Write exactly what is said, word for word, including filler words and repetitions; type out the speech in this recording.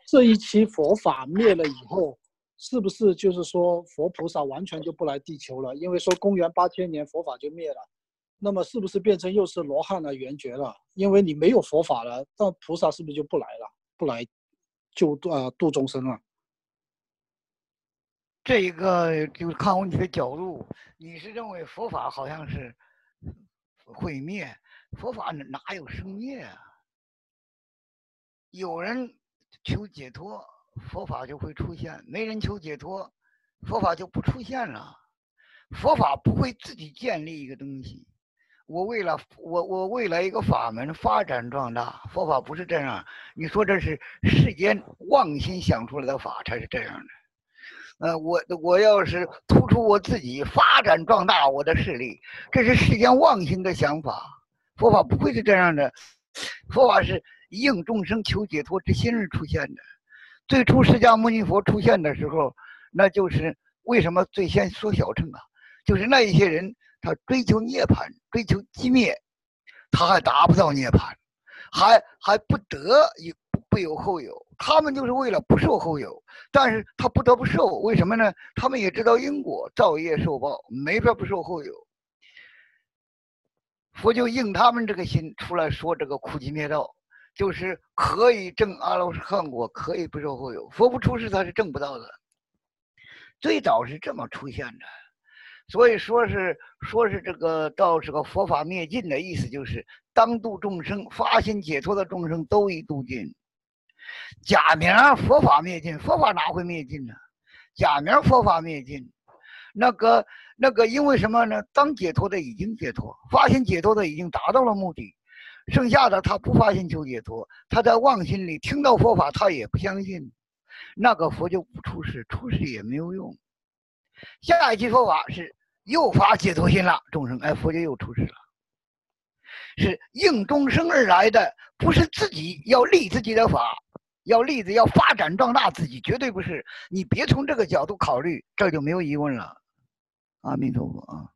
这一期佛法灭了以后，是不是就是说佛菩萨完全就不来地球了？因为说公元八千年佛法就灭了，那么是不是变成又是罗汉了、圆觉了？因为你没有佛法了，那菩萨是不是就不来了，不来救呃度众生了？ 这一个就看问题的角度，你是认为佛法好像是毁灭，佛法哪有生灭啊？有人求解脱，佛法就会出现；没人求解脱，佛法就不出现了。佛法不会自己建立一个东西。我为了我我为了一个法门发展壮大，佛法不是这样。你说这是世间妄心想出来的法才是这样的。呃，我我要是突出我自己，发展壮大我的势力，这是世间妄心的想法。佛法不会是这样的，佛法是应众生求解脱之心而出现的。最初释迦牟尼佛出现的时候，那就是为什么最先说小乘啊？就是那一些人他追求涅槃，追求寂灭，他还达不到涅槃，还还不得不有后有。他们就是为了不受后有，但是他不得不受，为什么呢？他们也知道因果，造业受报，没法不受后有。佛就应他们这个心出来说这个苦集灭道，就是可以证阿罗汉果，可以不受后有。佛不出世他是证不到的，最早是这么出现的。所以说是说是这个到这个佛法灭尽的意思，就是当度众生发心解脱的众生都已度尽。假名佛法灭尽，佛法哪会灭尽呢？假名佛法灭尽，那个那个因为什么呢？当解脱的已经解脱，发心解脱的已经达到了目的，剩下的他不发心求解脱，他在妄心里听到佛法他也不相信，那个佛就不出世，出世也没有用。下一期佛法是又发解脱心了，众生哎，佛就又出世了，是应众生而来的，不是自己要立自己的法。要例子要发展壮大自己，绝对不是。你别从这个角度考虑，这就没有疑问了。阿弥陀佛啊。